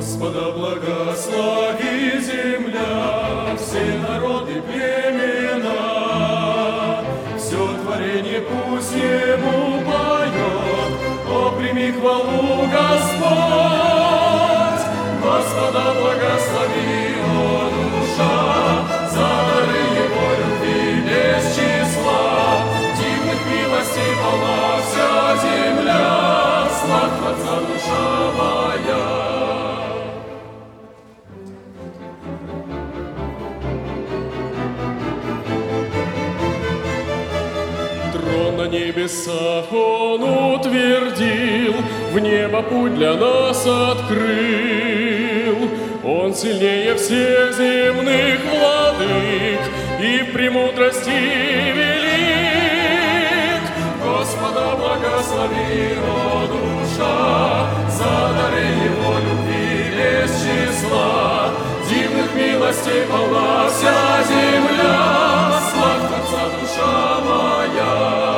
Господа благослови земля, все народы племена, все творение пусть Ему поет, о, прими хвалу, Господь. Господа благослови, о душа, за дары Его любви без числа, дивных милостей полна вся земля, славь Отца душа моя. Трон на небесах Он утвердил, в небо путь для нас открыл. Он сильнее всех земных владык и в премудрости велик. Господа благослови, о душа, за дары Его любви без числа, дивных милостей полна вся земля, славь Отца душа моя.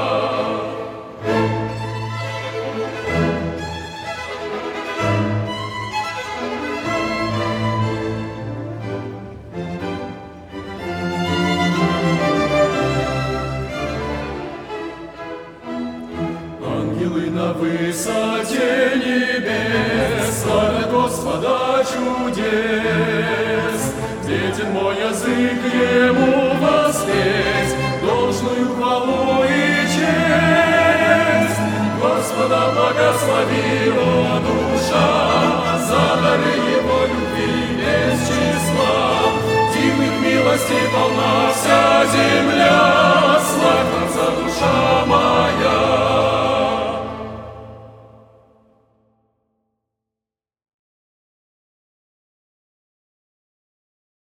Ангелы на высоте небес славят Господа чудес. Беден мой язык Ему воспеть должную хвалу и честь. Господа благослови, о душа, за дары